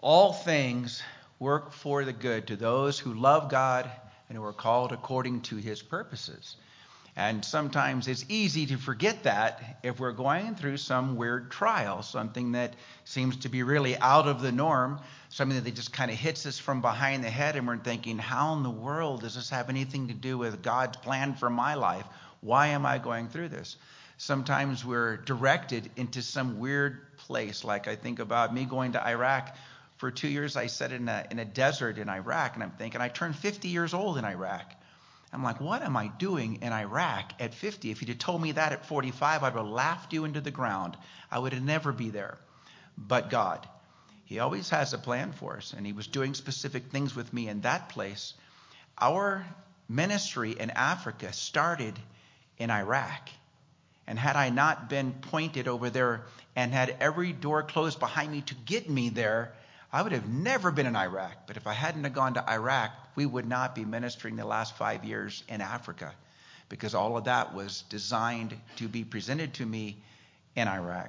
all things work for the good to those who love God and who are called according to his purposes. And sometimes it's easy to forget that if we're going through some weird trial, something that seems to be really out of the norm, something that just kind of hits us from behind the head, and we're thinking, how in the world does this have anything to do with God's plan for my life? Why am I going through this? Sometimes we're directed into some weird place. Like I think about me going to Iraq. For 2 years, I sat in a desert in Iraq, and I'm thinking, I turned 50 years old in Iraq. I'm like, what am I doing in Iraq at 50? If you'd have told me that at 45, I would have laughed you into the ground. I would have never be there. But God, he always has a plan for us, and he was doing specific things with me in that place. Our ministry in Africa started in Iraq. And had I not been pointed over there and had every door closed behind me to get me there, I would have never been in Iraq. But if I hadn't have gone to Iraq, we would not be ministering the last 5 years in Africa, because all of that was designed to be presented to me in Iraq.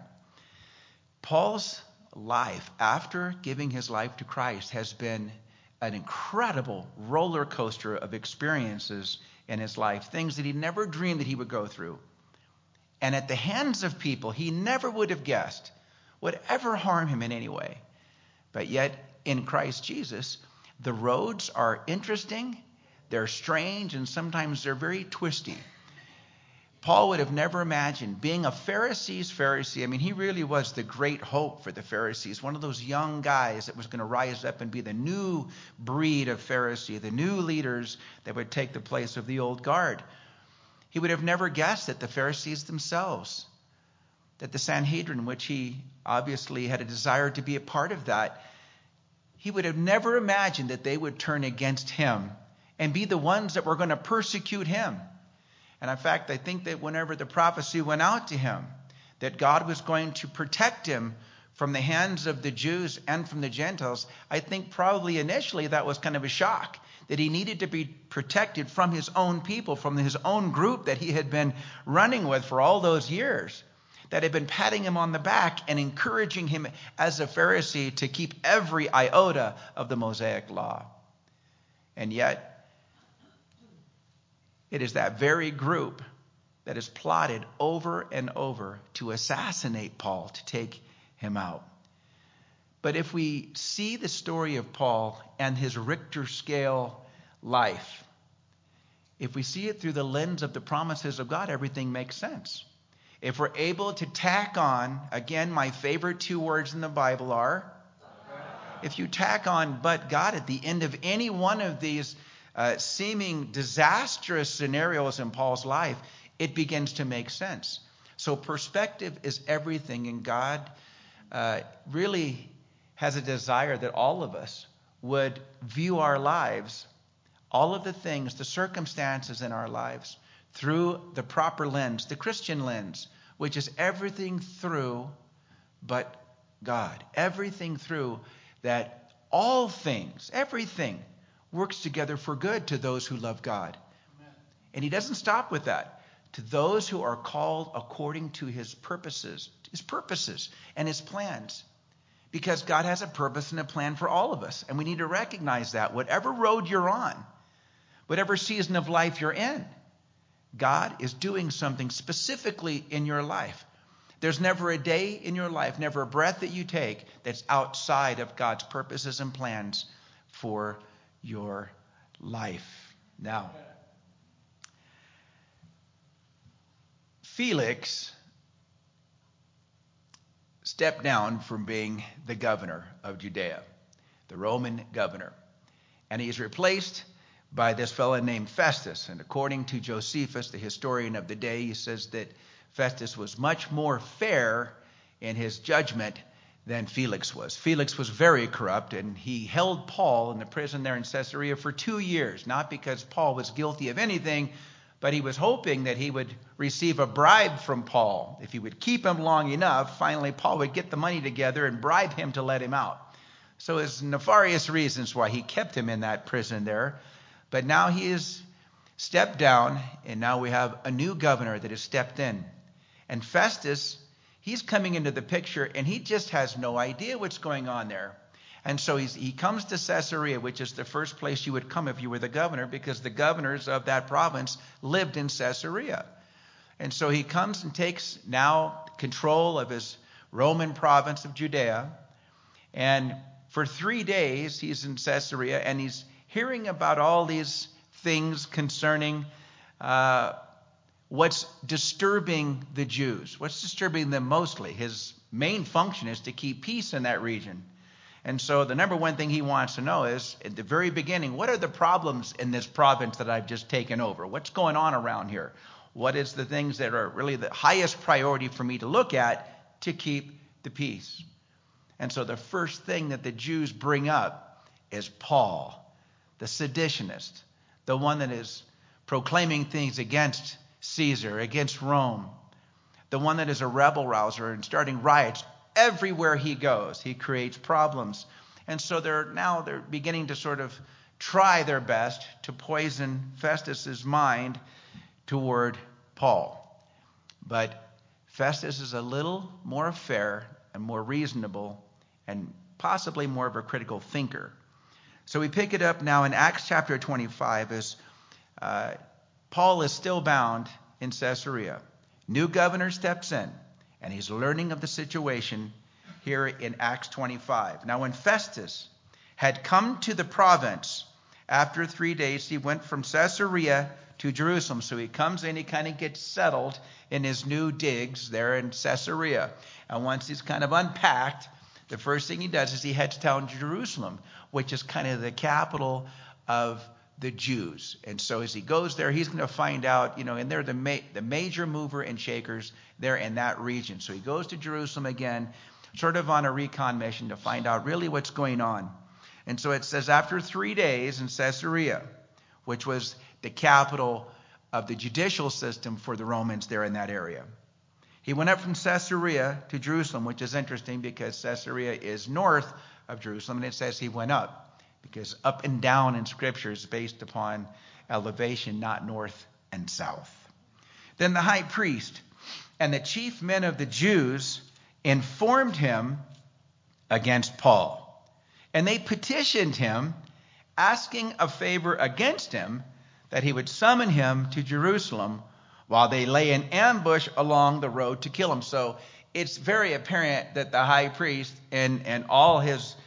Paul's life after giving his life to Christ has been an incredible roller coaster of experiences in his life, things that he never dreamed that he would go through. And at the hands of people he never would have guessed would ever harm him in any way. But yet, in Christ Jesus, the roads are interesting, they're strange, and sometimes they're very twisty. Paul would have never imagined being a Pharisee's Pharisee. I mean, he really was the great hope for the Pharisees, one of those young guys that was going to rise up and be the new breed of Pharisee, the new leaders that would take the place of the old guard. He would have never guessed that the Pharisees themselves, that the Sanhedrin, which he obviously had a desire to be a part of that, he would have never imagined that they would turn against him and be the ones that were going to persecute him. And in fact, I think that whenever the prophecy went out to him, that God was going to protect him from the hands of the Jews and from the Gentiles, I think probably initially that was kind of a shock, that he needed to be protected from his own people, from his own group that he had been running with for all those years, that had been patting him on the back and encouraging him as a Pharisee to keep every iota of the Mosaic law. And yet, it is that very group that has plotted over and over to assassinate Paul, to take him out. But if we see the story of Paul and his Richter scale life, if we see it through the lens of the promises of God, everything makes sense. If we're able to tack on, again, my favorite two words in the Bible are, if you tack on "but God" at the end of any one of these seeming disastrous scenarios in Paul's life, it begins to make sense. So perspective is everything, and God really has a desire that all of us would view our lives, all of the things, the circumstances in our lives, through the proper lens, the Christian lens, which is everything through but God. Everything through that, all things, everything works together for good to those who love God. Amen. And he doesn't stop with that. To those who are called according to his purposes and his plans. Because God has a purpose and a plan for all of us. And we need to recognize that. Whatever road you're on, whatever season of life you're in, God is doing something specifically in your life. There's never a day in your life, never a breath that you take that's outside of God's purposes and plans for your life. Now, Felix stepped down from being the governor of Judea, the Roman governor, and he's replaced by this fellow named Festus. And according to Josephus, the historian of the day, he says that Festus was much more fair in his judgment than Felix was. Felix was very corrupt, and he held Paul in the prison there in Caesarea for 2 years, not because Paul was guilty of anything, but he was hoping that he would receive a bribe from Paul. If he would keep him long enough, finally Paul would get the money together and bribe him to let him out. So there's nefarious reasons why he kept him in that prison there. But now he has stepped down, and now we have a new governor that has stepped in. And Festus, he's coming into the picture, and he just has no idea what's going on there. And so he comes to Caesarea, which is the first place you would come if you were the governor, because the governors of that province lived in Caesarea. And so he comes and takes now control of his Roman province of Judea. And for 3 days he's in Caesarea, and he's hearing about all these things concerning what's disturbing the Jews. What's disturbing them mostly? His main function is to keep peace in that region. And so the number one thing he wants to know is, at the very beginning, what are the problems in this province that I've just taken over? What's going on around here? What is the things that are really the highest priority for me to look at to keep the peace? And so the first thing that the Jews bring up is Paul, the seditionist, the one that is proclaiming things against Caesar, against Rome, the one that is a rebel rouser and starting riots. Everywhere he goes, he creates problems. And so they're beginning to sort of try their best to poison Festus's mind toward Paul. But Festus is a little more fair and more reasonable and possibly more of a critical thinker. So we pick it up now in Acts chapter 25 as Paul is still bound in Caesarea. New governor steps in, and he's learning of the situation here in Acts 25. Now, when Festus had come to the province, after 3 days, he went from Caesarea to Jerusalem. So he comes in, he kind of gets settled in his new digs there in Caesarea. And once he's kind of unpacked, the first thing he does is he heads down to Jerusalem, which is kind of the capital of the Jews. And so as he goes there, he's going to find out, and they're the major mover and shakers there in that region. So he goes to Jerusalem again, sort of on a recon mission to find out really what's going on. And so it says, after 3 days in Caesarea, which was the capital of the judicial system for the Romans there in that area, he went up from Caesarea to Jerusalem, which is interesting because Caesarea is north of Jerusalem, and it says he went up, because up and down in Scripture is based upon elevation, not north and south. Then the high priest and the chief men of the Jews informed him against Paul. And they petitioned him, asking a favor against him, that he would summon him to Jerusalem while they lay in ambush along the road to kill him. So it's very apparent that the high priest and all his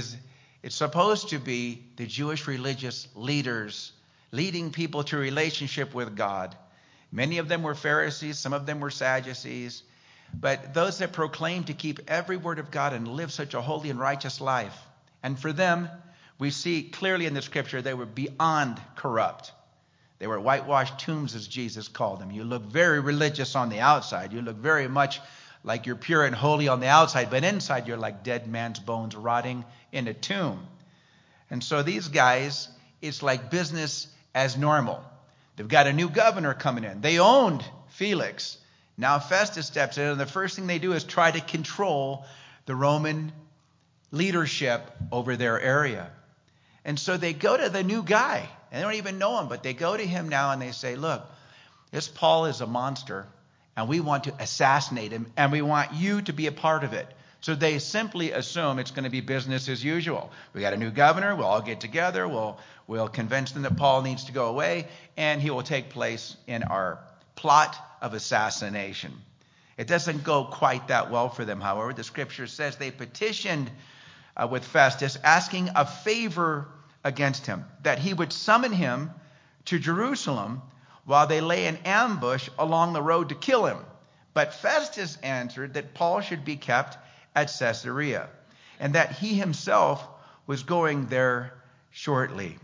it's supposed to be the Jewish religious leaders leading people to relationship with God. Many of them were Pharisees, some of them were Sadducees, but those that proclaim to keep every word of God and live such a holy and righteous life. And for them, we see clearly in the Scripture, they were beyond corrupt. They were whitewashed tombs, as Jesus called them. You look very religious on the outside. You look very much like you're pure and holy on the outside, but inside you're like dead man's bones rotting in a tomb. And so these guys, it's like business as normal. They've got a new governor coming in. They owned Felix. Now Festus steps in, and the first thing they do is try to control the Roman leadership over their area. And so they go to the new guy, and they don't even know him, but they go to him now and they say, look, this Paul is a monster, and we want to assassinate him, and we want you to be a part of it. So they simply assume it's going to be business as usual. We got a new governor. We'll all get together. We'll convince them that Paul needs to go away, and he will take place in our plot of assassination. It doesn't go quite that well for them, however. The Scripture says they petitioned with Festus, asking a favor against him, that he would summon him to Jerusalem while they lay in ambush along the road to kill him. But Festus answered that Paul should be kept at Caesarea, and that he himself was going there shortly.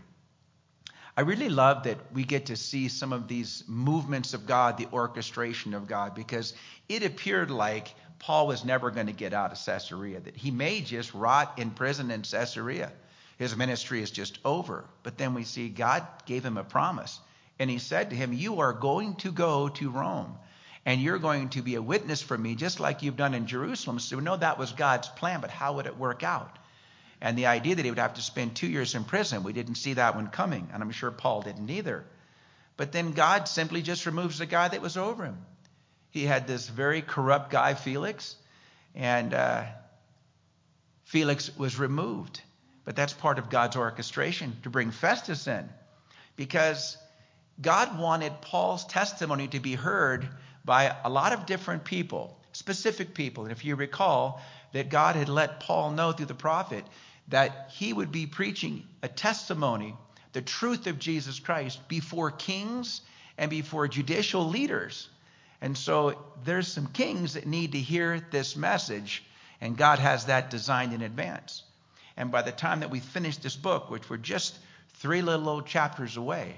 I really love that we get to see some of these movements of God, the orchestration of God, because it appeared like Paul was never going to get out of Caesarea, that he may just rot in prison in Caesarea. His ministry is just over. But then we see God gave him a promise. And he said to him, you are going to go to Rome, and you're going to be a witness for me, just like you've done in Jerusalem. So we know that was God's plan, but how would it work out? And the idea that he would have to spend 2 years in prison, we didn't see that one coming. And I'm sure Paul didn't either. But then God simply just removes the guy that was over him. He had this very corrupt guy, Felix, and Felix was removed. But that's part of God's orchestration to bring Festus in, because God wanted Paul's testimony to be heard by a lot of different people, specific people. And if you recall that God had let Paul know through the prophet that he would be preaching a testimony, the truth of Jesus Christ, before kings and before judicial leaders. And so there's some kings that need to hear this message, and God has that designed in advance. And by the time that we finish this book, which we're just 3 little old chapters away,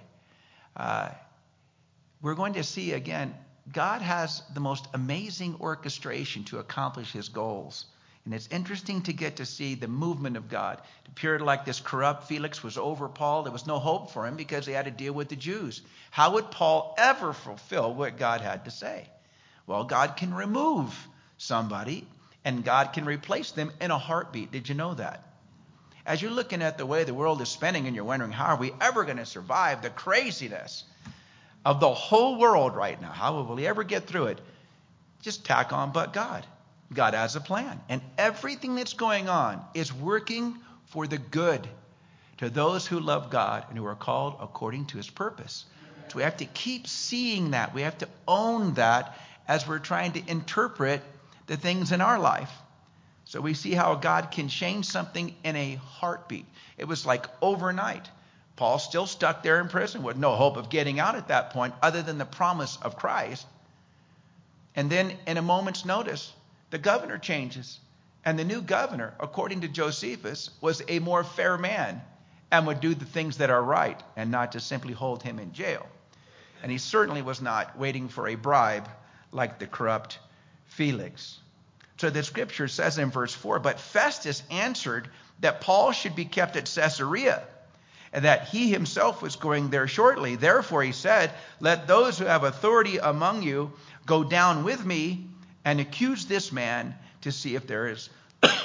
we're going to see again, God has the most amazing orchestration to accomplish his goals. And it's interesting to get to see the movement of God. The period like this corrupt Felix was over Paul. There was no hope for him because they had to deal with the Jews. How would Paul ever fulfill what God had to say? Well, God can remove somebody and God can replace them in a heartbeat. Did you know that? As you're looking at the way the world is spinning and you're wondering, how are we ever going to survive the craziness of the whole world right now? How will we ever get through it? Just tack on, but God. God has a plan. And everything that's going on is working for the good to those who love God and who are called according to his purpose. So we have to keep seeing that. We have to own that as we're trying to interpret the things in our life. So we see how God can change something in a heartbeat. It was like overnight. Paul's still stuck there in prison with no hope of getting out at that point other than the promise of Christ. And then in a moment's notice, the governor changes. And the new governor, according to Josephus, was a more fair man and would do the things that are right and not just simply hold him in jail. And he certainly was not waiting for a bribe like the corrupt Felix. So the scripture says in verse 4, but Festus answered that Paul should be kept at Caesarea, and that he himself was going there shortly. Therefore he said, let those who have authority among you go down with me and accuse this man to see if there is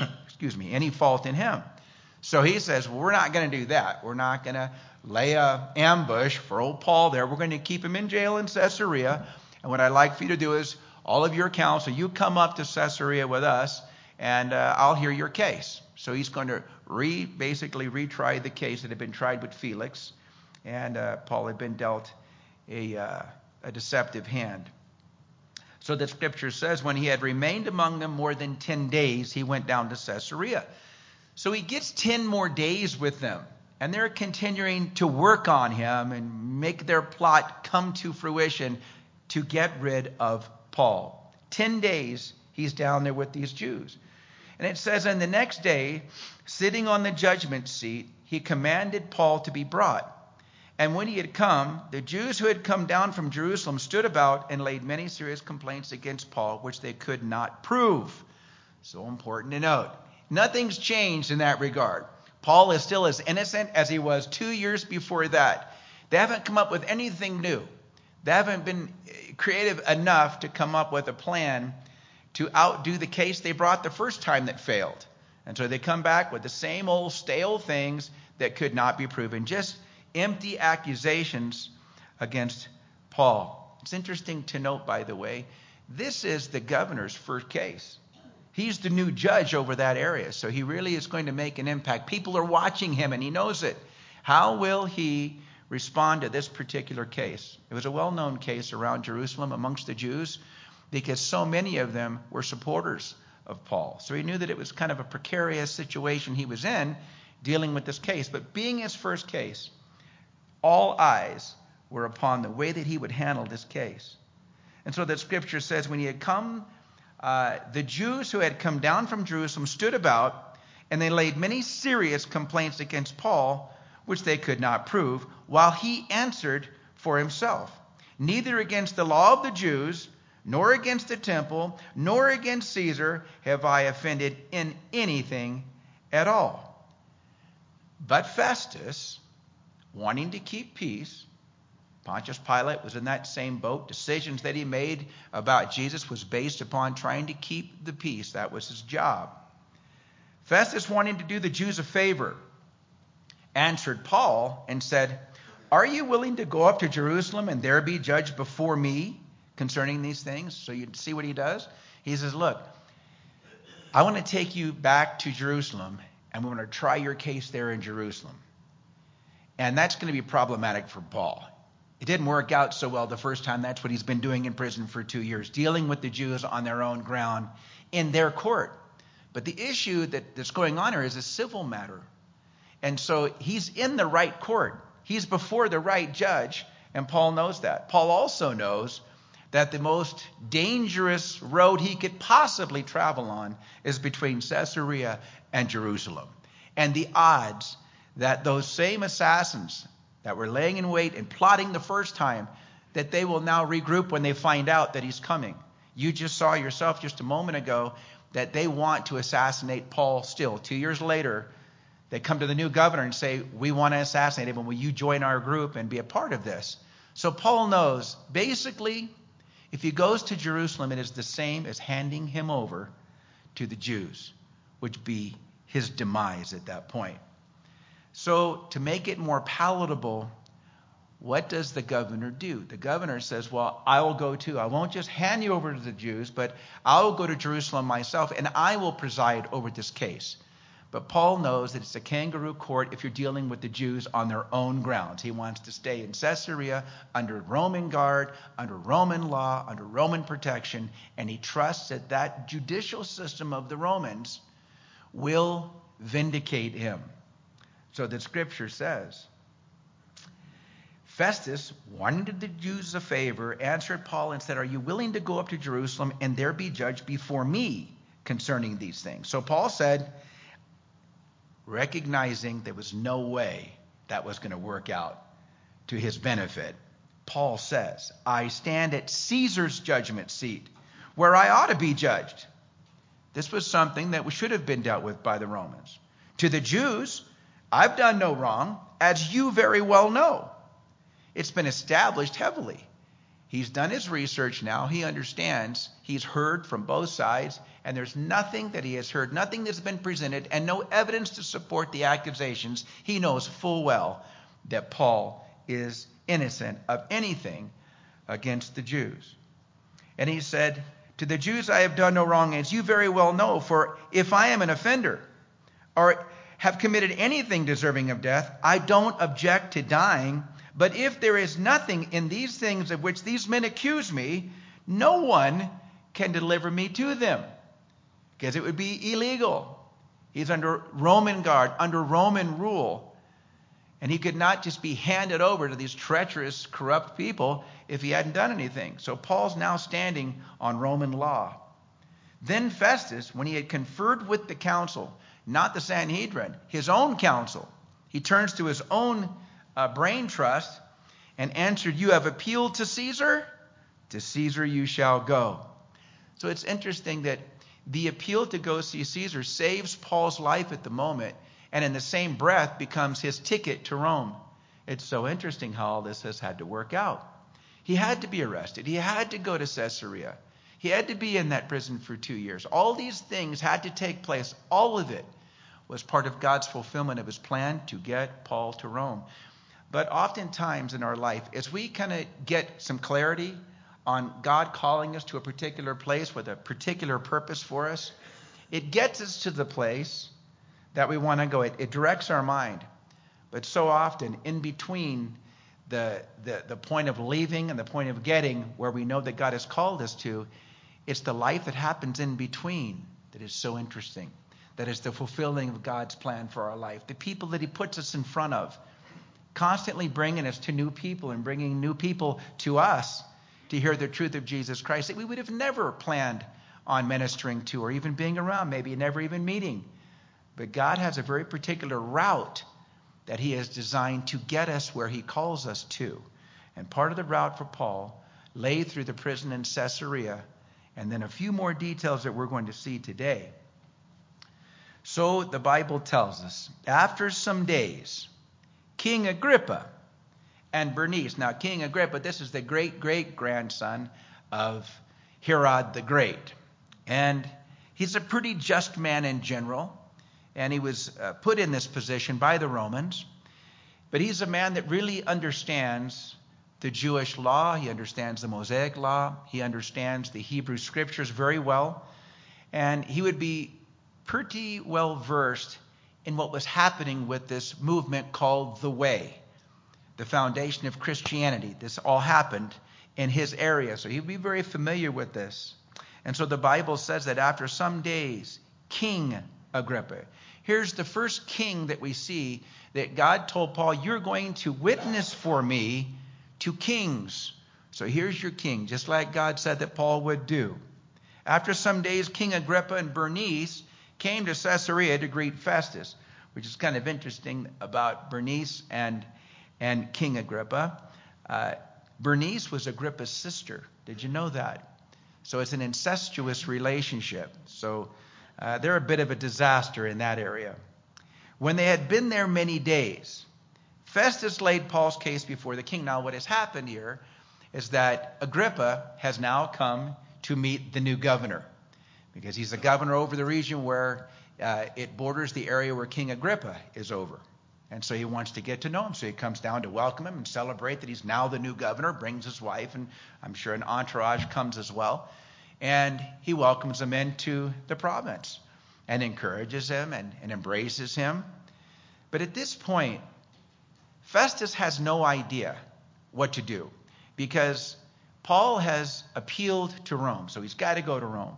any fault in him. So he says, well, we're not going to do that. We're not going to lay an ambush for old Paul there. We're going to keep him in jail in Caesarea. And what I'd like for you to do is, all of your counsel, you come up to Caesarea with us, and I'll hear your case. So he's going to basically retry the case that had been tried with Felix, and Paul had been dealt a deceptive hand. So the scripture says, when he had remained among them more than 10 days, he went down to Caesarea. So he gets 10 more days with them, and they're continuing to work on him and make their plot come to fruition to get rid of Paul. 10 days he's down there with these Jews. And it says, and the next day, sitting on the judgment seat, he commanded Paul to be brought. And when he had come, the Jews who had come down from Jerusalem stood about and laid many serious complaints against Paul, which they could not prove. So important to note. Nothing's changed in that regard. Paul is still as innocent as he was 2 years before that. They haven't come up with anything new. They haven't been creative enough to come up with a plan to outdo the case they brought the first time that failed. And so they come back with the same old stale things that could not be proven. Just empty accusations against Paul. It's interesting to note, by the way, this is the governor's first case. He's the new judge over that area, so he really is going to make an impact. People are watching him, and he knows it. How will he respond to this particular case? It was a well-known case around Jerusalem amongst the Jews because so many of them were supporters of Paul. So he knew that it was kind of a precarious situation he was in dealing with this case. But being his first case, all eyes were upon the way that he would handle this case. And so that scripture says, when he had come, the Jews who had come down from Jerusalem stood about, and they laid many serious complaints against Paul, which they could not prove, while he answered for himself, neither against the law of the Jews, nor against the temple, nor against Caesar have I offended in anything at all. But Festus, wanting to keep peace, Pontius Pilate was in that same boat. Decisions that he made about Jesus was based upon trying to keep the peace. That was his job. Festus, wanting to do the Jews a favor, answered Paul and said, are you willing to go up to Jerusalem and there be judged before me concerning these things? So you see what he does? He says, look, I want to take you back to Jerusalem and we're going to try your case there in Jerusalem. And that's going to be problematic for Paul. It didn't work out so well the first time. That's what he's been doing in prison for 2 years, dealing with the Jews on their own ground in their court. But the issue that's going on here is a civil matter. And so he's in the right court. He's before the right judge, and Paul knows that. Paul also knows that the most dangerous road he could possibly travel on is between Caesarea and Jerusalem. And the odds that those same assassins that were laying in wait and plotting the first time, that they will now regroup when they find out that he's coming. You just saw yourself just a moment ago that they want to assassinate Paul still. 2 years later, they come to the new governor and say, we want to assassinate him, and will you join our group and be a part of this? So Paul knows, basically, if he goes to Jerusalem, it is the same as handing him over to the Jews, which would be his demise at that point. So to make it more palatable, what does the governor do? The governor says, well, I will go too. I won't just hand you over to the Jews, but I will go to Jerusalem myself, and I will preside over this case. But Paul knows that it's a kangaroo court if you're dealing with the Jews on their own grounds. He wants to stay in Caesarea under Roman guard, under Roman law, under Roman protection, and he trusts that that judicial system of the Romans will vindicate him. So the scripture says, Festus, wanting the Jews a favor, answered Paul and said, are you willing to go up to Jerusalem and there be judged before me concerning these things? So Paul said, recognizing there was no way that was going to work out to his benefit, Paul says, I stand at Caesar's judgment seat where I ought to be judged. This was something that should have been dealt with by the Romans. To the Jews, I've done no wrong, as you very well know. It's been established heavily. He's done his research now. He understands. He's heard from both sides, and there's nothing that he has heard, nothing that's been presented, and no evidence to support the accusations. He knows full well that Paul is innocent of anything against the Jews. And he said, to the Jews I have done no wrong, as you very well know, for if I am an offender or have committed anything deserving of death, I don't object to dying. But if there is nothing in these things of which these men accuse me, no one can deliver me to them, because it would be illegal. He's under Roman guard, under Roman rule. And he could not just be handed over to these treacherous, corrupt people if he hadn't done anything. So Paul's now standing on Roman law. Then Festus, when he had conferred with the council, not the Sanhedrin, his own council, he turns to his own brain trust and answered, you have appealed to Caesar? To Caesar you shall go. So it's interesting that the appeal to go see Caesar saves Paul's life at the moment, and in the same breath becomes his ticket to Rome. It's so interesting how all this has had to work out. He had to be arrested. He had to go to Caesarea. He had to be in that prison for 2 years. All these things had to take place. All of it was part of God's fulfillment of his plan to get Paul to Rome. But oftentimes in our life, as we kind of get some clarity on God calling us to a particular place with a particular purpose for us, it gets us to the place that we want to go. It directs our mind. But so often in between the point of leaving and the point of getting where we know that God has called us to, it's the life that happens in between that is so interesting. That is the fulfilling of God's plan for our life. The people that he puts us in front of, constantly bringing us to new people and bringing new people to us to hear the truth of Jesus Christ that we would have never planned on ministering to or even being around, maybe never even meeting. But God has a very particular route that he has designed to get us where he calls us to. And part of the route for Paul lay through the prison in Caesarea, and then a few more details that we're going to see today. So the Bible tells us, after some days, King Agrippa and Bernice. Now, King Agrippa, this is the great-great-grandson of Herod the Great. And he's a pretty just man in general. And he was put in this position by the Romans. But he's a man that really understands the Jewish law. He understands the Mosaic law. He understands the Hebrew scriptures very well. And he would be pretty well versed in what was happening with this movement called the Way, the foundation of Christianity. This all happened in his area, so he'd be very familiar with this. And so the Bible says that after some days, King Agrippa, here's the first king that we see that God told Paul, you're going to witness for me to kings. So here's your king, just like God said that Paul would do. After some days, King Agrippa and Bernice came to Caesarea to greet Festus, which is kind of interesting about Bernice and King Agrippa. Bernice was Agrippa's sister. Did you know that? So it's an incestuous relationship. So they're a bit of a disaster in that area. When they had been there many days, Festus laid Paul's case before the king. Now what has happened here is that Agrippa has now come to meet the new governor, because he's the governor over the region where it borders the area where King Agrippa is over. And so he wants to get to know him. So he comes down to welcome him and celebrate that he's now the new governor, brings his wife, and I'm sure an entourage comes as well. And he welcomes him into the province and encourages him and embraces him. But at this point, Festus has no idea what to do, because Paul has appealed to Rome, so he's got to go to Rome.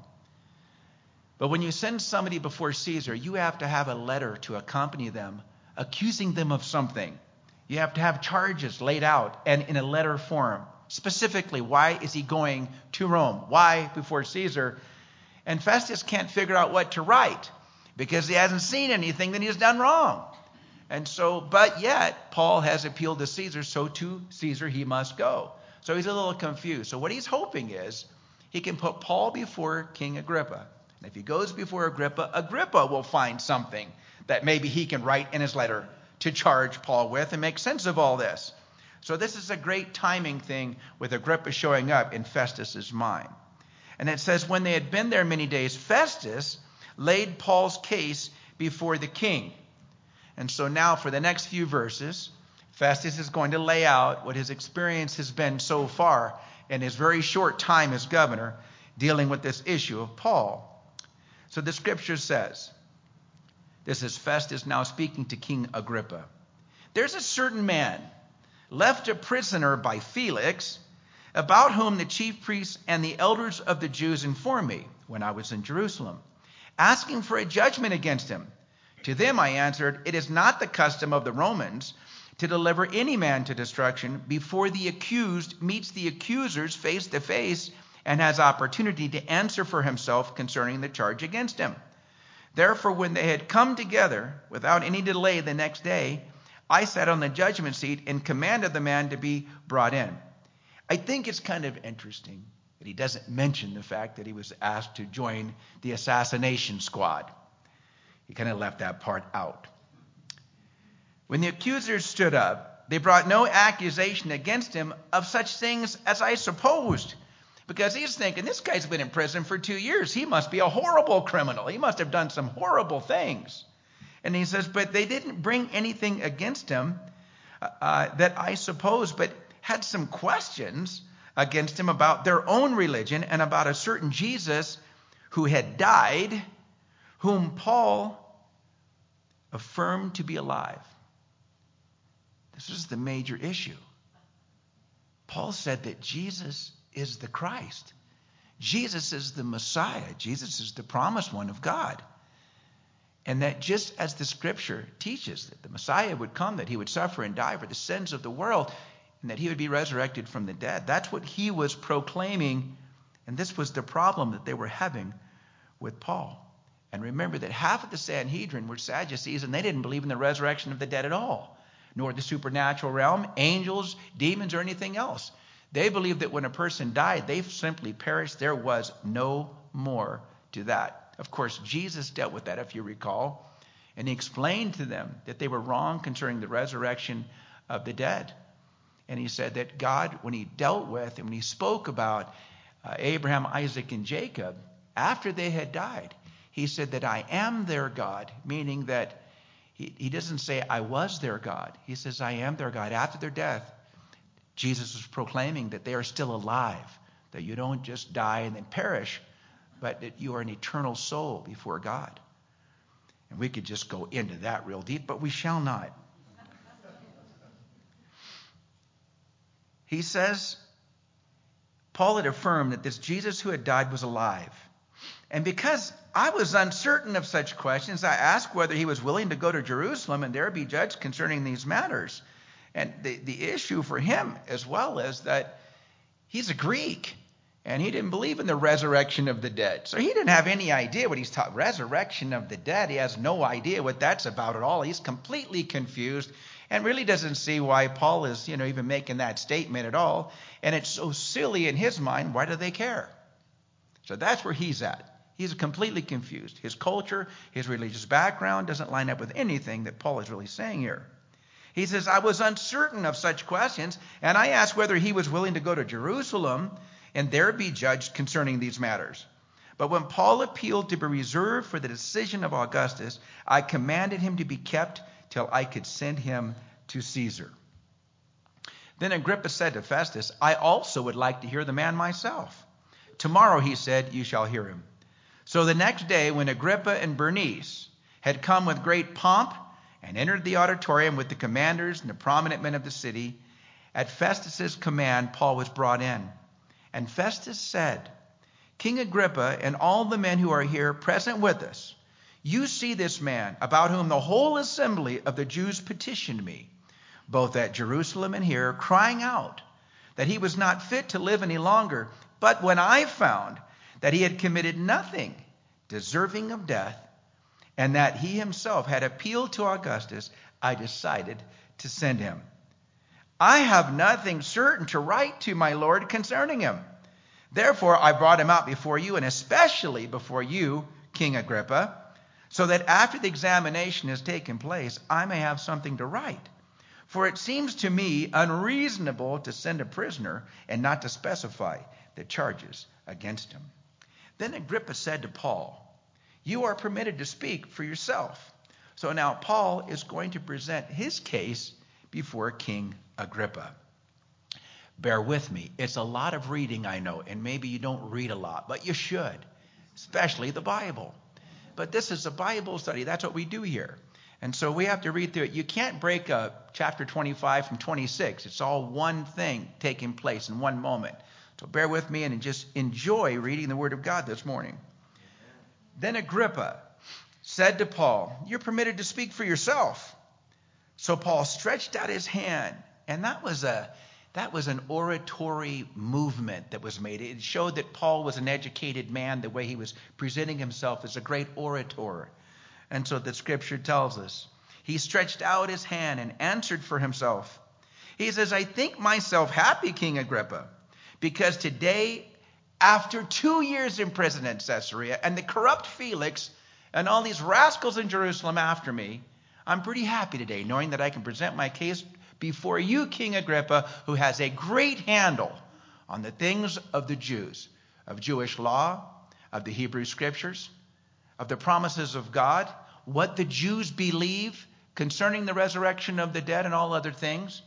But when you send somebody before Caesar, you have to have a letter to accompany them, accusing them of something. You have to have charges laid out and in a letter form. Specifically, why is he going to Rome? Why before Caesar? And Festus can't figure out what to write because he hasn't seen anything that he's done wrong. And so, but yet, Paul has appealed to Caesar, so to Caesar he must go. So he's a little confused. So what he's hoping is he can put Paul before King Agrippa. And if he goes before Agrippa, Agrippa will find something that maybe he can write in his letter to charge Paul with and make sense of all this. So this is a great timing thing with Agrippa showing up in Festus's mind. And it says, when they had been there many days, Festus laid Paul's case before the king. And so now for the next few verses, Festus is going to lay out what his experience has been so far in his very short time as governor, dealing with this issue of Paul. So the scripture says, this is Festus now speaking to King Agrippa. There's a certain man left a prisoner by Felix, about whom the chief priests and the elders of the Jews informed me when I was in Jerusalem, asking for a judgment against him. To them I answered, it is not the custom of the Romans to deliver any man to destruction before the accused meets the accusers face to face and has opportunity to answer for himself concerning the charge against him. Therefore, when they had come together without any delay the next day, I sat on the judgment seat and commanded the man to be brought in. I think it's kind of interesting that he doesn't mention the fact that he was asked to join the assassination squad. He kind of left that part out. When the accusers stood up, they brought no accusation against him of such things as I supposed, because he's thinking, this guy's been in prison for 2 years. He must be a horrible criminal. He must have done some horrible things. And he says, but they didn't bring anything against him that I suppose, but had some questions against him about their own religion and about a certain Jesus who had died, whom Paul affirmed to be alive. This is the major issue. Paul said that Jesus is the Christ. Jesus is the Messiah. Jesus is the promised one of God. And that just as the scripture teaches that the Messiah would come, that he would suffer and die for the sins of the world, and that he would be resurrected from the dead. That's what he was proclaiming. And this was the problem that they were having with Paul. And remember that half of the Sanhedrin were Sadducees, and they didn't believe in the resurrection of the dead at all, nor the supernatural realm, angels, demons, or anything else. They believed that when a person died, they simply perished. There was no more to that. Of course, Jesus dealt with that, if you recall, and he explained to them that they were wrong concerning the resurrection of the dead. And he said that God, when he dealt with and when he spoke about Abraham, Isaac, and Jacob, after they had died, he said that I am their God, meaning that he doesn't say I was their God. He says I am their God. After their death, Jesus was proclaiming that they are still alive, that you don't just die and then perish, but that you are an eternal soul before God. And we could just go into that real deep, but we shall not. He says, Paul had affirmed that this Jesus who had died was alive. And because I was uncertain of such questions, I asked whether he was willing to go to Jerusalem and there be judged concerning these matters. And the issue for him as well is that he's a Greek. And he didn't believe in the resurrection of the dead. So he didn't have any idea what he's taught. Resurrection of the dead, he has no idea what that's about at all. He's completely confused and really doesn't see why Paul is, even making that statement at all. And it's so silly in his mind, why do they care? So that's where he's at. He's completely confused. His culture, his religious background doesn't line up with anything that Paul is really saying here. He says, I was uncertain of such questions, and I asked whether he was willing to go to Jerusalem and there be judged concerning these matters. But when Paul appealed to be reserved for the decision of Augustus, I commanded him to be kept till I could send him to Caesar. Then Agrippa said to Festus, I also would like to hear the man myself. Tomorrow, he said, you shall hear him. So the next day, when Agrippa and Bernice had come with great pomp and entered the auditorium with the commanders and the prominent men of the city, at Festus's command, Paul was brought in. And Festus said, King Agrippa and all the men who are here present with us, you see this man about whom the whole assembly of the Jews petitioned me, both at Jerusalem and here, crying out that he was not fit to live any longer. But when I found that he had committed nothing deserving of death, and that he himself had appealed to Augustus, I decided to send him. I have nothing certain to write to my Lord concerning him. Therefore, I brought him out before you, and especially before you, King Agrippa, so that after the examination has taken place, I may have something to write. For it seems to me unreasonable to send a prisoner and not to specify the charges against him. Then Agrippa said to Paul, you are permitted to speak for yourself. So now Paul is going to present his case before King Agrippa. Bear with me. It's a lot of reading, I know, and maybe you don't read a lot, but you should, especially the Bible. But this is a Bible study. That's what we do here. And so we have to read through it. You can't break up chapter 25 from 26. It's all one thing taking place in one moment. So bear with me and just enjoy reading the Word of God this morning. Then Agrippa said to Paul, you're permitted to speak for yourself. So Paul stretched out his hand, and that was an oratory movement that was made. It showed that Paul was an educated man, the way he was presenting himself as a great orator. And so the scripture tells us, he stretched out his hand and answered for himself. He says, I think myself happy, King Agrippa, because today, after 2 years in prison at Caesarea, and the corrupt Felix and all these rascals in Jerusalem after me, I'm pretty happy today knowing that I can present my case before you, King Agrippa, who has a great handle on the things of the Jews, of Jewish law, of the Hebrew scriptures, of the promises of God, what the Jews believe concerning the resurrection of the dead and all other things.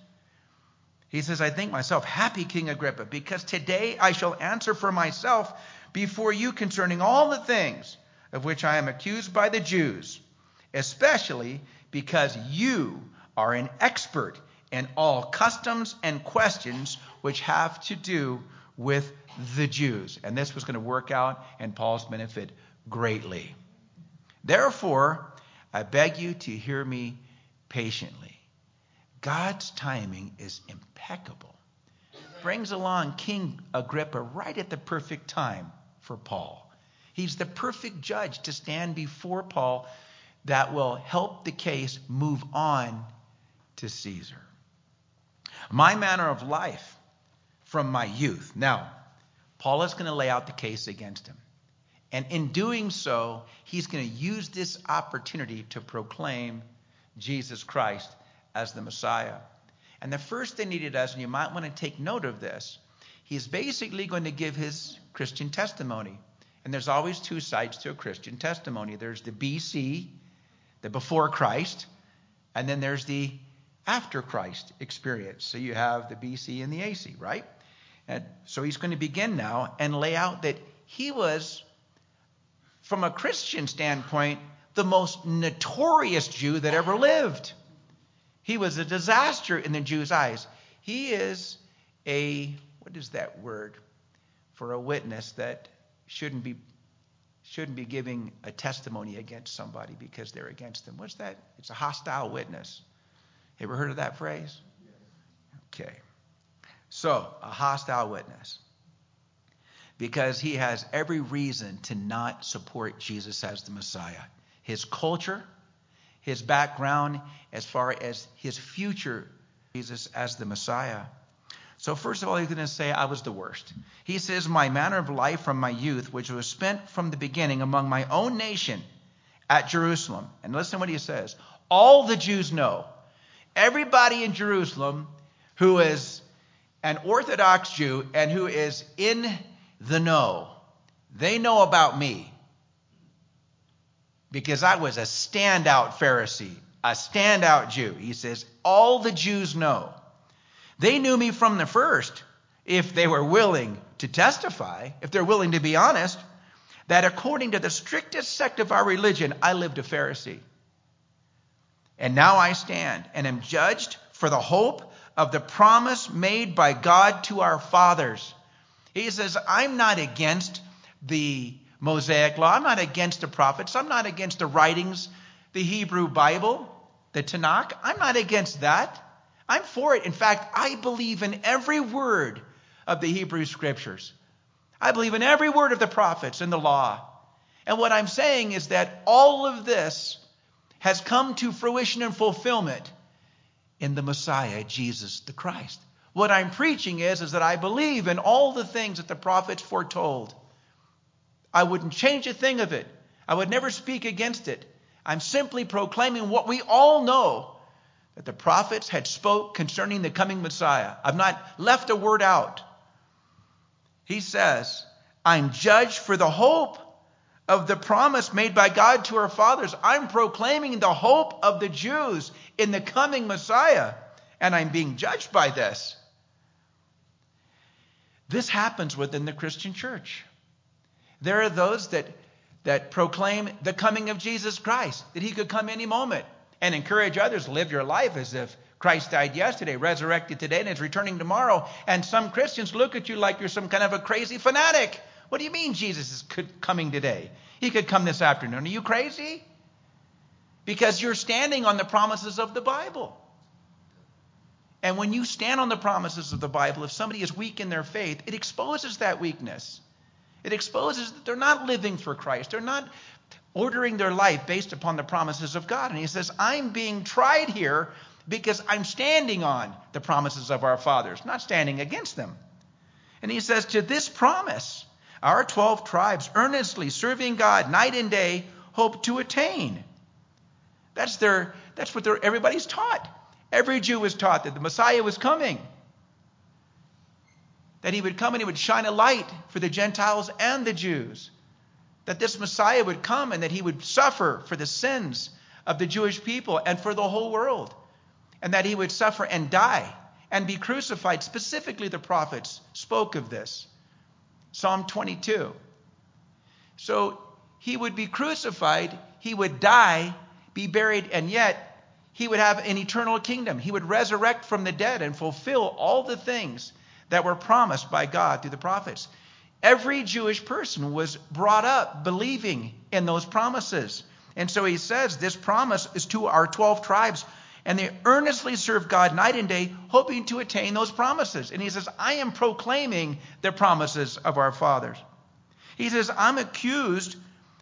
He says, I think myself happy, King Agrippa, because today I shall answer for myself before you concerning all the things of which I am accused by the Jews, especially because you are an expert in all customs and questions which have to do with the Jews. And this was going to work out in Paul's benefit greatly. Therefore, I beg you to hear me patiently. God's timing is impeccable. Brings along King Agrippa right at the perfect time for Paul. He's the perfect judge to stand before Paul that will help the case move on to Caesar. My manner of life from my youth. Now, Paul is going to lay out the case against him. And in doing so, he's going to use this opportunity to proclaim Jesus Christ as the Messiah. And the first thing he does, and you might want to take note of this, he's basically going to give his Christian testimony. And there's always two sides to a Christian testimony. There's the BC, the before Christ, and then there's the after Christ experience. So you have the BC and the AC, right? And so he's going to begin now and lay out that he was, from a Christian standpoint, the most notorious Jew that ever lived. He was a disaster in the Jews' eyes. He is what is that word for a witness that shouldn't be giving a testimony against somebody because they're against them? What's that? It's a hostile witness. Ever heard of that phrase? Okay. So, a hostile witness. Because he has every reason to not support Jesus as the Messiah. His culture, his background, as far as his future, Jesus as the Messiah. So first of all, he's going to say, I was the worst. He says, my manner of life from my youth, which was spent from the beginning among my own nation at Jerusalem. And listen to what he says. All the Jews know. Everybody in Jerusalem who is an Orthodox Jew and who is in the know, they know about me. Because I was a standout Pharisee, a standout Jew. He says, all the Jews know. They knew me from the first, if they were willing to testify, if they're willing to be honest, that according to the strictest sect of our religion, I lived a Pharisee. And now I stand and am judged for the hope of the promise made by God to our fathers. He says, I'm not against the Mosaic law. I'm not against the prophets. I'm not against the writings, the Hebrew Bible, the Tanakh. I'm not against that. I'm for it. In fact, I believe in every word of the Hebrew Scriptures. I believe in every word of the prophets and the law. And what I'm saying is that all of this has come to fruition and fulfillment in the Messiah, Jesus the Christ. What I'm preaching is that I believe in all the things that the prophets foretold. I wouldn't change a thing of it. I would never speak against it. I'm simply proclaiming what we all know, that the prophets had spoke concerning the coming Messiah. I've not left a word out. He says, I'm judged for the hope of the promise made by God to our fathers. I'm proclaiming the hope of the Jews in the coming Messiah, and I'm being judged by this. This happens within the Christian church. There are those that proclaim the coming of Jesus Christ, that he could come any moment, and encourage others to live your life as if Christ died yesterday, resurrected today, and is returning tomorrow. And some Christians look at you like you're some kind of a crazy fanatic. What do you mean Jesus is coming today? He could come this afternoon. Are you crazy? Because you're standing on the promises of the Bible. And when you stand on the promises of the Bible, if somebody is weak in their faith, it exposes that weakness. It exposes that they're not living for Christ. They're not ordering their life based upon the promises of God. And he says, I'm being tried here because I'm standing on the promises of our fathers, not standing against them. And he says, to this promise, our 12 tribes, earnestly serving God night and day, hope to attain. That's what everybody's taught. Every Jew was taught that the Messiah was coming. That he would come and he would shine a light for the Gentiles and the Jews. That this Messiah would come and that he would suffer for the sins of the Jewish people and for the whole world. And that he would suffer and die and be crucified. Specifically, the prophets spoke of this. Psalm 22. So he would be crucified, he would die, be buried, and yet he would have an eternal kingdom. He would resurrect from the dead and fulfill all the things that were promised by God through the prophets. Every Jewish person was brought up believing in those promises. And so he says this promise is to our 12 tribes, and they earnestly serve God night and day, hoping to attain those promises. And he says, I am proclaiming the promises of our fathers. He says, I'm accused.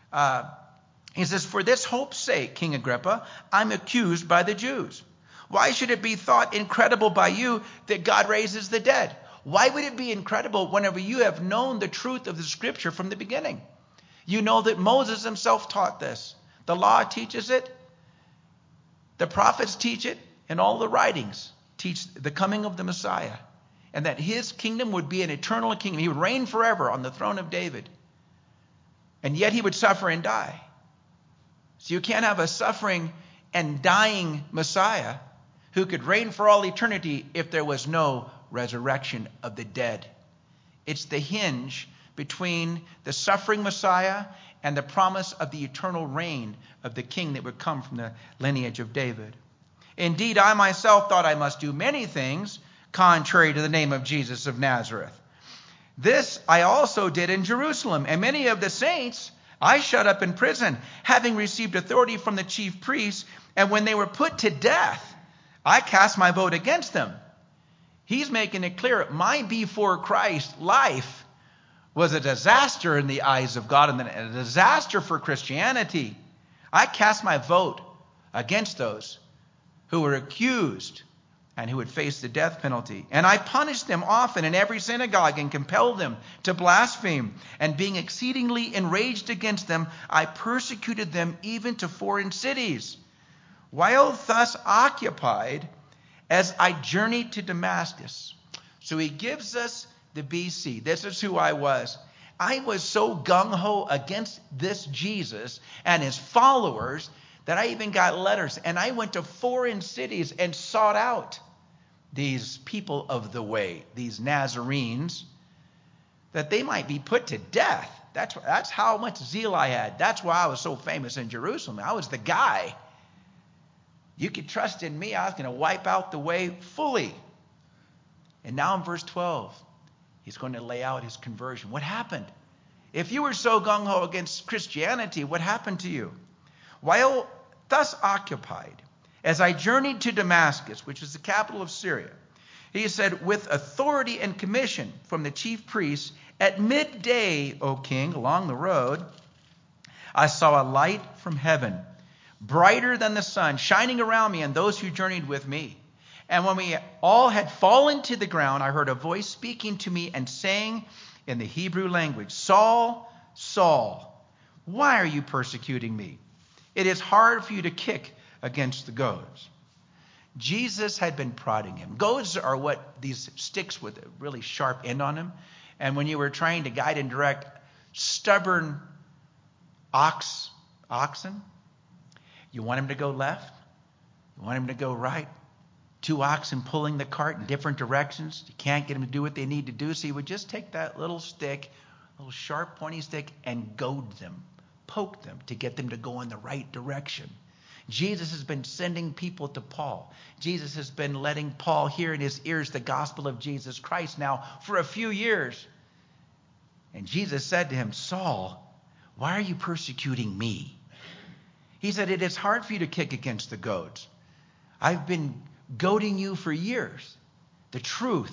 He says, for this hope's sake, King Agrippa, I'm accused by the Jews. Why should it be thought incredible by you that God raises the dead? Why would it be incredible whenever you have known the truth of the Scripture from the beginning? You know that Moses himself taught this. The law teaches it. The prophets teach it. And all the writings teach the coming of the Messiah. And that his kingdom would be an eternal kingdom. He would reign forever on the throne of David. And yet he would suffer and die. So you can't have a suffering and dying Messiah who could reign for all eternity if there was no resurrection of the dead. It's the hinge between the suffering Messiah and the promise of the eternal reign of the king that would come from the lineage of David. Indeed, I myself thought I must do many things contrary to the name of Jesus of Nazareth. This I also did in Jerusalem, and many of the saints I shut up in prison, having received authority from the chief priests, and when they were put to death, I cast my vote against them. He's making it clear, my before Christ life was a disaster in the eyes of God and a disaster for Christianity. I cast my vote against those who were accused and who would face the death penalty. And I punished them often in every synagogue and compelled them to blaspheme. And being exceedingly enraged against them, I persecuted them even to foreign cities. While thus occupied, as I journeyed to Damascus. So he gives us the BC. This is who I was. I was so gung-ho against this Jesus and his followers that I even got letters. And I went to foreign cities and sought out these people of the way, these Nazarenes, that they might be put to death. That's how much zeal I had. That's why I was so famous in Jerusalem. I was the guy. You could trust in me. I was going to wipe out the way fully. And now in verse 12, he's going to lay out his conversion. What happened? If you were so gung-ho against Christianity, what happened to you? While thus occupied, as I journeyed to Damascus, which is the capital of Syria, he said, with authority and commission from the chief priests, at midday, O king, along the road, I saw a light from heaven, brighter than the sun, shining around me and those who journeyed with me. And when we all had fallen to the ground, I heard a voice speaking to me and saying in the Hebrew language, Saul, Saul, why are you persecuting me? It is hard for you to kick against the goads. Jesus had been prodding him. Goads are what these sticks with a really sharp end on them. And when you were trying to guide and direct stubborn oxen, you want him to go left, you want him to go right. 2 oxen pulling the cart in different directions. You can't get them to do what they need to do. So you would just take that little stick, little sharp pointy stick, and goad them, poke them to get them to go in the right direction. Jesus has been sending people to Paul. Jesus has been letting Paul hear in his ears the gospel of Jesus Christ now for a few years. And Jesus said to him, Saul, why are you persecuting me? He said, it is hard for you to kick against the goads. I've been goading you for years. The truth.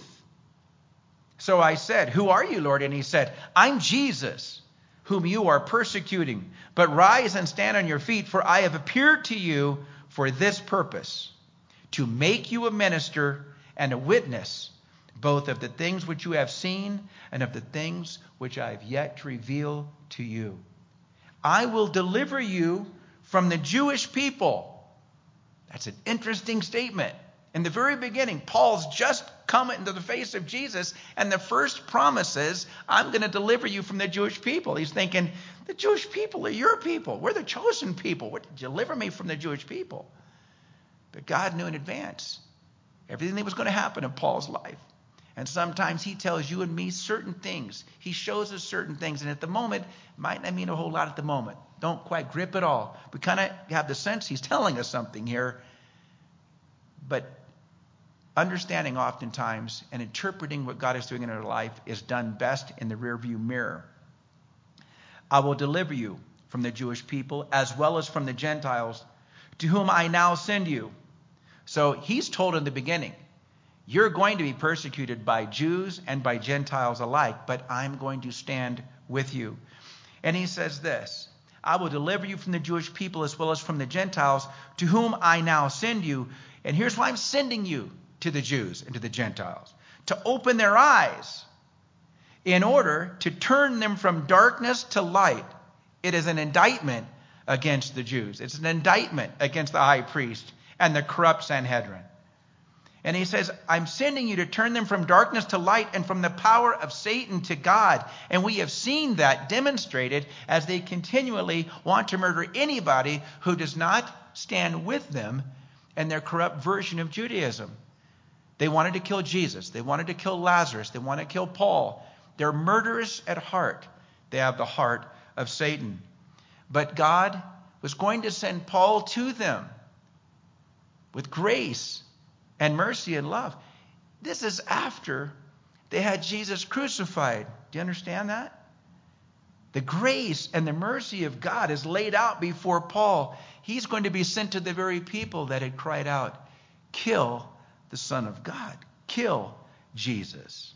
So I said, who are you, Lord? And he said, I'm Jesus, whom you are persecuting. But rise and stand on your feet, for I have appeared to you for this purpose, to make you a minister and a witness, both of the things which you have seen and of the things which I have yet to reveal to you. I will deliver you from the Jewish people. That's an interesting statement. In the very beginning, Paul's just come into the face of Jesus, and the first promise is, I'm going to deliver you from the Jewish people. He's thinking, the Jewish people are your people. We're the chosen people. What, deliver me from the Jewish people? But God knew in advance everything that was going to happen in Paul's life. And sometimes he tells you and me certain things. He shows us certain things, and at the moment, might not mean a whole lot at the moment. Don't quite grip it all. We kind of have the sense he's telling us something here. But understanding oftentimes and interpreting what God is doing in our life is done best in the rearview mirror. I will deliver you from the Jewish people as well as from the Gentiles, to whom I now send you. So he's told in the beginning, you're going to be persecuted by Jews and by Gentiles alike, but I'm going to stand with you. And he says this, I will deliver you from the Jewish people as well as from the Gentiles, to whom I now send you. And here's why I'm sending you to the Jews and to the Gentiles, to open their eyes in order to turn them from darkness to light. It is an indictment against the Jews. It's an indictment against the high priest and the corrupt Sanhedrin. And he says, I'm sending you to turn them from darkness to light and from the power of Satan to God. And we have seen that demonstrated as they continually want to murder anybody who does not stand with them in their corrupt version of Judaism. They wanted to kill Jesus. They wanted to kill Lazarus. They wanted to kill Paul. They're murderous at heart. They have the heart of Satan. But God was going to send Paul to them with grace and mercy and love. This is after they had Jesus crucified. Do you understand that? The grace and the mercy of God is laid out before Paul. He's going to be sent to the very people that had cried out, kill the Son of God. Kill Jesus.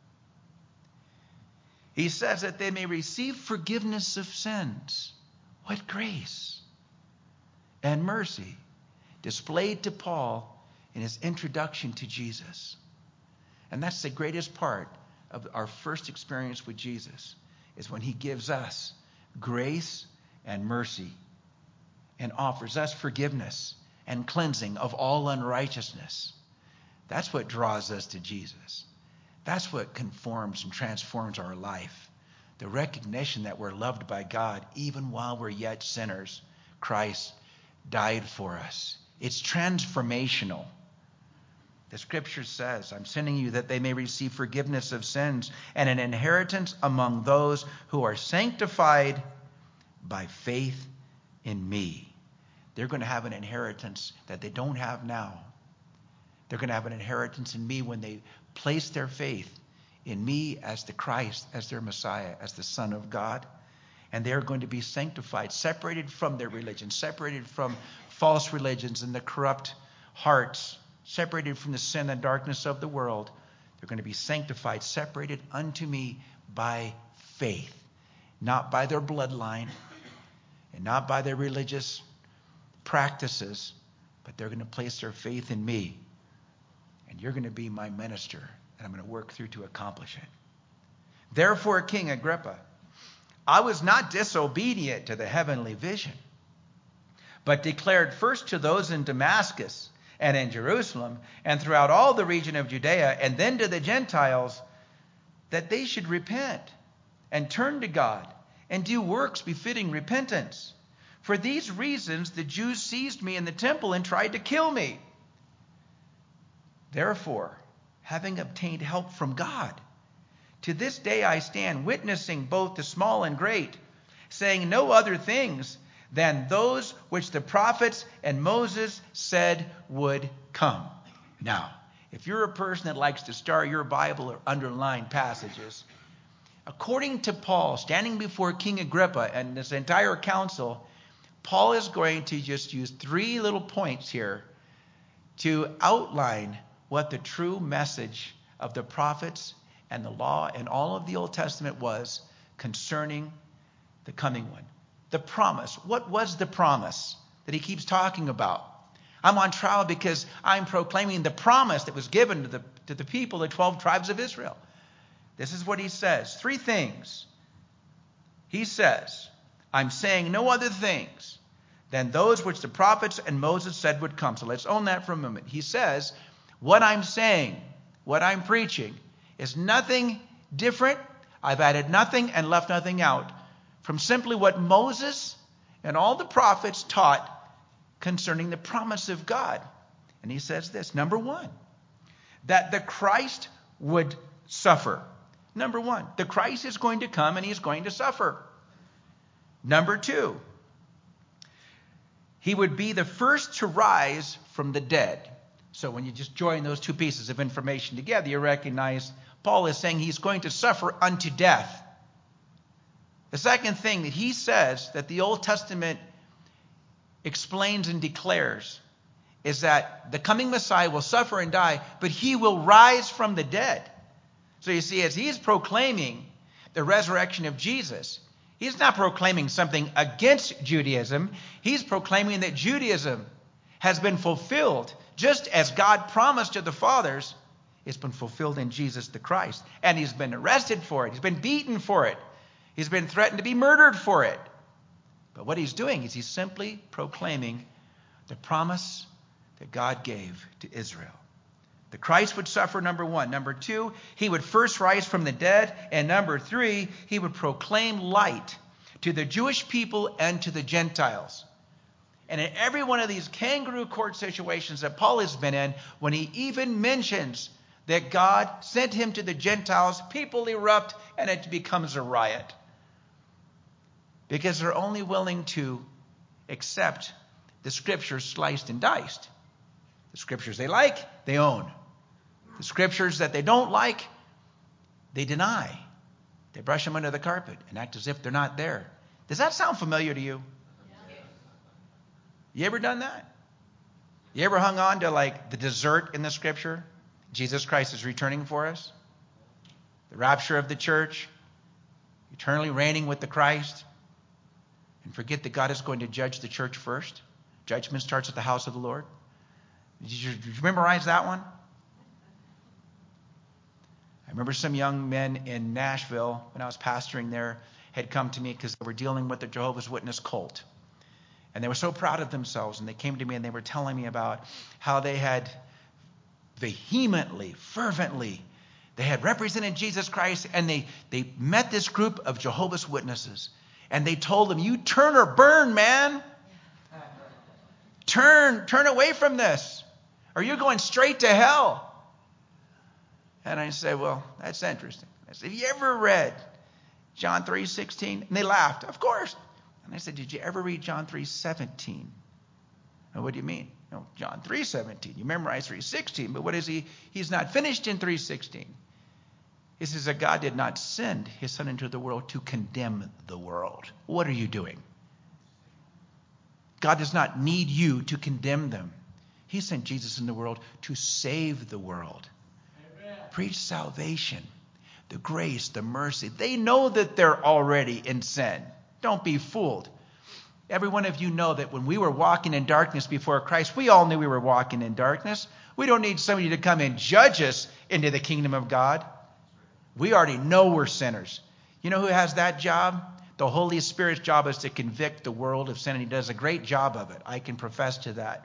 He says that they may receive forgiveness of sins. What grace and mercy displayed to Paul in his introduction to Jesus. And that's the greatest part of our first experience with Jesus, is when he gives us grace and mercy and offers us forgiveness and cleansing of all unrighteousness. That's what draws us to Jesus. That's what conforms and transforms our life. The recognition that we're loved by God even while we're yet sinners. Christ died for us. It's transformational. The scripture says, I'm sending you that they may receive forgiveness of sins and an inheritance among those who are sanctified by faith in me. They're going to have an inheritance that they don't have now. They're going to have an inheritance in me when they place their faith in me as the Christ, as their Messiah, as the Son of God. And they're going to be sanctified, separated from their religion, separated from false religions and the corrupt hearts, separated from the sin and darkness of the world. They're going to be sanctified, separated unto me by faith, not by their bloodline and not by their religious practices, but they're going to place their faith in me. And you're going to be my minister, and I'm going to work through to accomplish it. Therefore, King Agrippa, I was not disobedient to the heavenly vision, but declared first to those in Damascus and in Jerusalem and throughout all the region of Judea, and then to the Gentiles, that they should repent and turn to God and do works befitting repentance. For these reasons the Jews seized me in the temple and tried to kill me. Therefore, having obtained help from God, to this day I stand witnessing both to small and great, saying no other things than those which the prophets and Moses said would come. Now, if you're a person that likes to start your Bible or underline passages, according to Paul, standing before King Agrippa and this entire council, Paul is going to just use 3 little points here to outline what the true message of the prophets and the law and all of the Old Testament was concerning the coming one. The promise. What was the promise that he keeps talking about? I'm on trial because I'm proclaiming the promise that was given to the people, the 12 tribes of Israel. This is what he says. 3 things. He says, I'm saying no other things than those which the prophets and Moses said would come. So let's own that for a moment. He says, what I'm saying, what I'm preaching, is nothing different. I've added nothing and left nothing out from simply what Moses and all the prophets taught concerning the promise of God. And he says this, number 1, that the Christ would suffer. Number 1, the Christ is going to come and he's going to suffer. Number 2, he would be the first to rise from the dead. So when you just join those 2 pieces of information together, you recognize Paul is saying he's going to suffer unto death. The second thing that he says that the Old Testament explains and declares is that the coming Messiah will suffer and die, but he will rise from the dead. So you see, as he's proclaiming the resurrection of Jesus, he's not proclaiming something against Judaism. He's proclaiming that Judaism has been fulfilled just as God promised to the fathers. It's been fulfilled in Jesus the Christ. And he's been arrested for it. He's been beaten for it. He's been threatened to be murdered for it. But what he's doing is he's simply proclaiming the promise that God gave to Israel. The Christ would suffer, number 1. Number 2, he would first rise from the dead. And number 3, he would proclaim light to the Jewish people and to the Gentiles. And in every one of these kangaroo court situations that Paul has been in, when he even mentions that God sent him to the Gentiles, people erupt and it becomes a riot. Because they're only willing to accept the scriptures sliced and diced. The scriptures they like, they own. The scriptures that they don't like, they deny. They brush them under the carpet and act as if they're not there. Does that sound familiar to you? Yeah. You ever done that? You ever hung on to like the dessert in the scripture? Jesus Christ is returning for us. The rapture of the church. Eternally reigning with the Christ. And forget that God is going to judge the church first. Judgment starts at the house of the Lord. Did you memorize that one? I remember some young men in Nashville, when I was pastoring there, had come to me because they were dealing with the Jehovah's Witness cult. And they were so proud of themselves, and they came to me and they were telling me about how they had vehemently, fervently, they had represented Jesus Christ, and they met this group of Jehovah's Witnesses. And they told them, you turn or burn, man. Turn away from this, or you're going straight to hell. And I said, well, that's interesting. I said, have you ever read John 3:16? And they laughed, of course. And I said, did you ever read John 3:17? And what do you mean? No, John 3:17. You memorize 3:16, but what is he? He's not finished in 3:16. He says that God did not send his son into the world to condemn the world. What are you doing? God does not need you to condemn them. He sent Jesus in the world to save the world. Amen. Preach salvation, the grace, the mercy. They know that they're already in sin. Don't be fooled. Every one of you know that when we were walking in darkness before Christ, we all knew we were walking in darkness. We don't need somebody to come and judge us into the kingdom of God. We already know we're sinners. You know who has that job? The Holy Spirit's job is to convict the world of sin, and he does a great job of it. I can profess to that.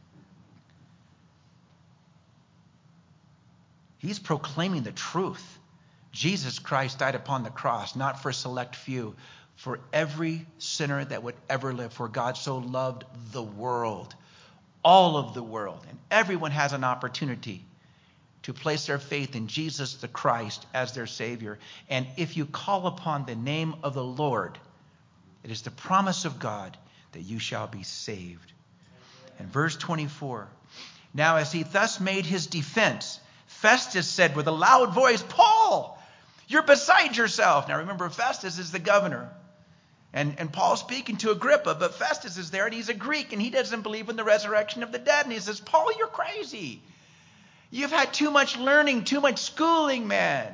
He's proclaiming the truth. Jesus Christ died upon the cross, not for a select few, for every sinner that would ever live. For God so loved the world, all of the world, and everyone has an opportunity to place their faith in Jesus the Christ as their Savior. And if you call upon the name of the Lord, it is the promise of God that you shall be saved. And verse 24, now as he thus made his defense, Festus said with a loud voice, Paul, you're beside yourself. Now remember, Festus is the governor. And Paul's speaking to Agrippa, but Festus is there, and he's a Greek, and he doesn't believe in the resurrection of the dead. And he says, Paul, you're crazy. You've had too much learning, too much schooling, man.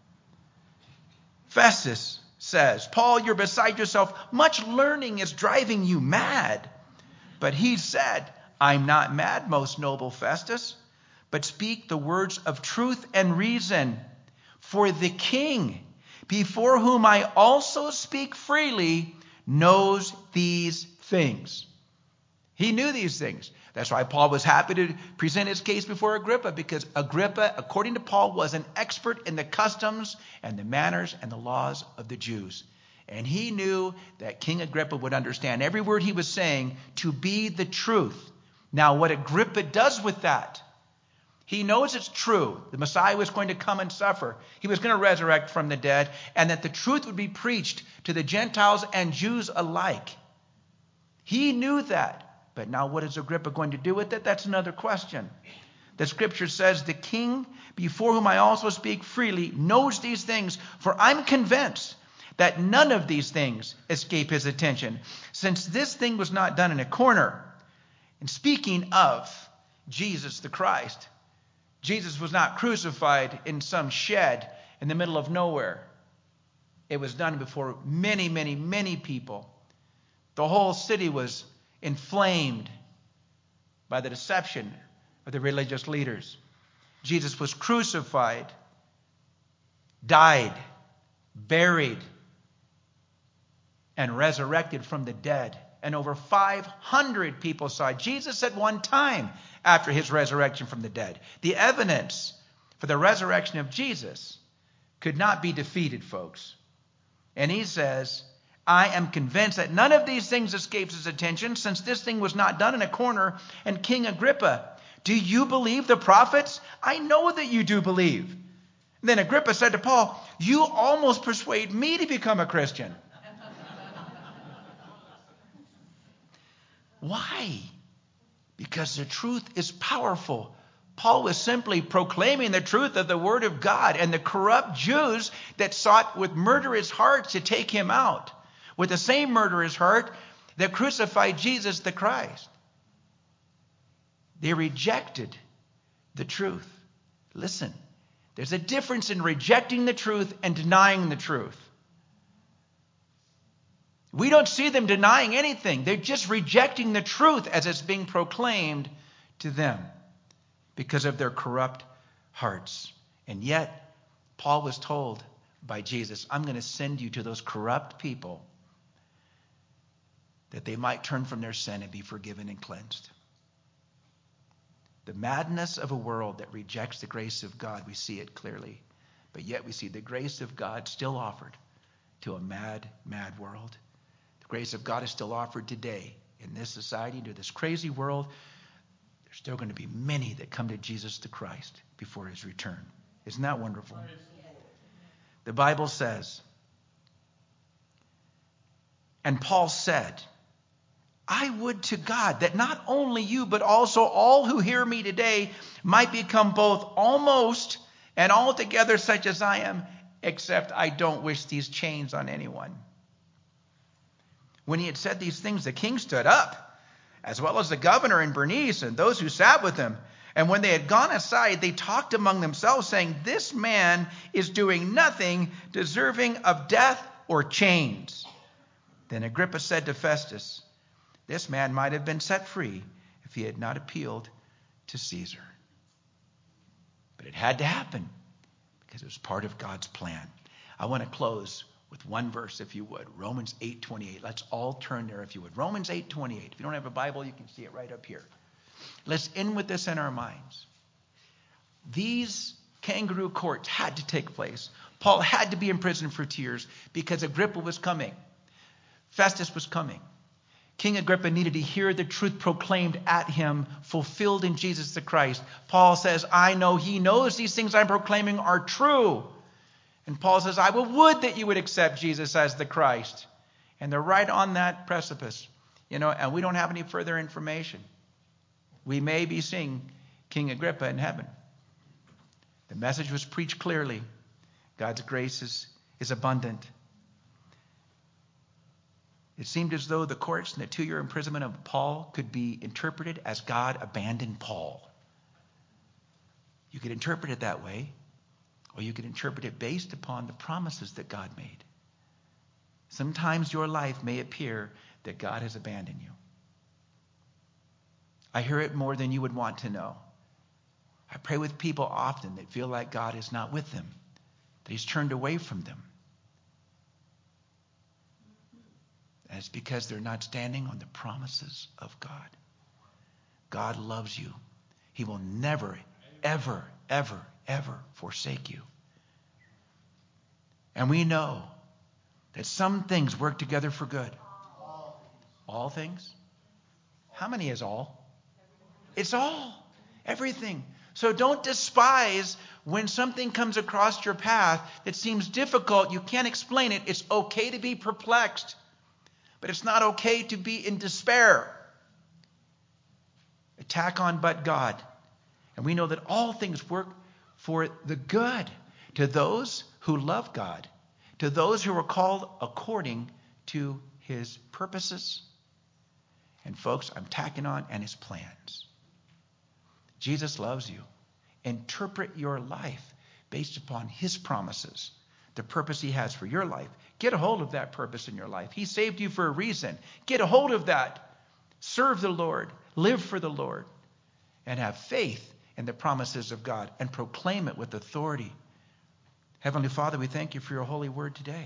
Festus says, Paul, you're beside yourself. Much learning is driving you mad. But he said, I'm not mad, most noble Festus, but speak the words of truth and reason. For the king, before whom I also speak freely, knows these things. He knew these things. That's why Paul was happy to present his case before Agrippa, because Agrippa, according to Paul, was an expert in the customs and the manners and the laws of the Jews. And he knew that King Agrippa would understand every word he was saying to be the truth. Now, what Agrippa does with that, he knows it's true. The Messiah was going to come and suffer. He was going to resurrect from the dead, and that the truth would be preached to the Gentiles and Jews alike. He knew that. But now what is Agrippa going to do with it? That's another question. The scripture says, the king, before whom I also speak freely, knows these things, for I'm convinced that none of these things escape his attention, since this thing was not done in a corner. And speaking of Jesus the Christ, Jesus was not crucified in some shed in the middle of nowhere. It was done before many, many, many people. The whole city was inflamed by the deception of the religious leaders. Jesus was crucified, died, buried, and resurrected from the dead. And over 500 people saw Jesus at one time after his resurrection from the dead. The evidence for the resurrection of Jesus could not be defeated, folks. And he says, I am convinced that none of these things escapes his attention, since this thing was not done in a corner. And King Agrippa, Do you believe the prophets? I know that you do believe. Then Agrippa said to Paul, you almost persuade me to become a Christian. Why? Because the truth is powerful. Paul was simply proclaiming the truth of the Word of God, and the corrupt Jews that sought with murderous hearts to take him out, with the same murderous heart that crucified Jesus the Christ. They rejected the truth. Listen, there's a difference in rejecting the truth and denying the truth. We don't see them denying anything. They're just rejecting the truth as it's being proclaimed to them because of their corrupt hearts. And yet, Paul was told by Jesus, I'm going to send you to those corrupt people that they might turn from their sin and be forgiven and cleansed. The madness of a world that rejects the grace of God, we see it clearly. But yet we see the grace of God still offered to a mad, mad world. The grace of God is still offered today in this society, to this crazy world. There's still going to be many that come to Jesus the Christ before his return. Isn't that wonderful? The Bible says, and Paul said, I would to God that not only you, but also all who hear me today might become both almost and altogether such as I am, except I don't wish these chains on anyone. When he had said these things, the king stood up, as well as the governor and Bernice and those who sat with him. And when they had gone aside, they talked among themselves, saying, this man is doing nothing deserving of death or chains. Then Agrippa said to Festus, this man might have been set free if he had not appealed to Caesar. But it had to happen because it was part of God's plan. I want to close with one verse, if you would. Romans 8:28. Let's all turn there, if you would. Romans 8:28. If you don't have a Bible, you can see it right up here. Let's end with this in our minds. These kangaroo courts had to take place. Paul had to be in prison for 2 years because Agrippa was coming. Festus was coming. King Agrippa needed to hear the truth proclaimed at him, fulfilled in Jesus the Christ. Paul says, I know he knows these things I'm proclaiming are true. And Paul says, I would that you would accept Jesus as the Christ. And they're right on that precipice, and we don't have any further information. We may be seeing King Agrippa in heaven. The message was preached clearly. God's grace is abundant. It seemed as though the courts and the 2-year imprisonment of Paul could be interpreted as God abandoned Paul. You could interpret it that way, or you could interpret it based upon the promises that God made. Sometimes your life may appear that God has abandoned you. I hear it more than you would want to know. I pray with people often that feel like God is not with them, that he's turned away from them. And it's because they're not standing on the promises of God. God loves you. He will never, ever, ever, ever forsake you. And we know that some things work together for good. All things? How many is all? It's all. Everything. So don't despise when something comes across your path that seems difficult. You can't explain it. It's okay to be perplexed. But it's not okay to be in despair. Attack on but God. And we know that all things work for the good to those who love God, to those who are called according to his purposes. And folks, I'm tacking on, and his plans. Jesus loves you. Interpret your life based upon his promises, the purpose he has for your life. Get a hold of that purpose in your life. He saved you for a reason. Get a hold of that. Serve the Lord. Live for the Lord. And have faith in the promises of God and proclaim it with authority. Heavenly Father, we thank you for your holy word today.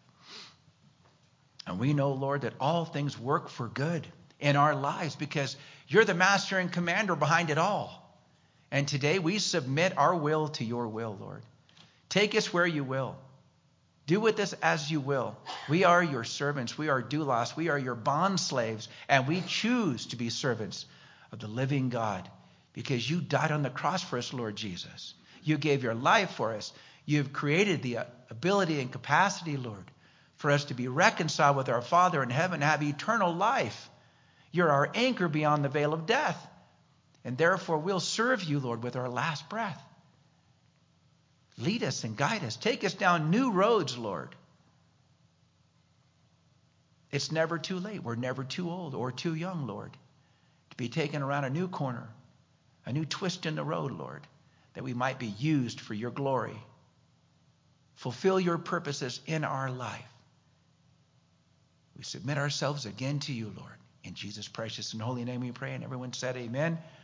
And we know, Lord, that all things work for good in our lives because you're the master and commander behind it all. And today we submit our will to your will, Lord. Take us where you will. Do with us as you will. We are your servants. We are doulos. We are your bond slaves. And we choose to be servants of the living God because you died on the cross for us, Lord Jesus. You gave your life for us. You've created the ability and capacity, Lord, for us to be reconciled with our Father in heaven, have eternal life. You're our anchor beyond the veil of death. And therefore, we'll serve you, Lord, with our last breath. Lead us and guide us. Take us down new roads, Lord. It's never too late. We're never too old or too young, Lord, to be taken around a new corner, a new twist in the road, Lord, that we might be used for your glory. Fulfill your purposes in our life. We submit ourselves again to you, Lord. In Jesus' precious and holy name we pray. And everyone said amen.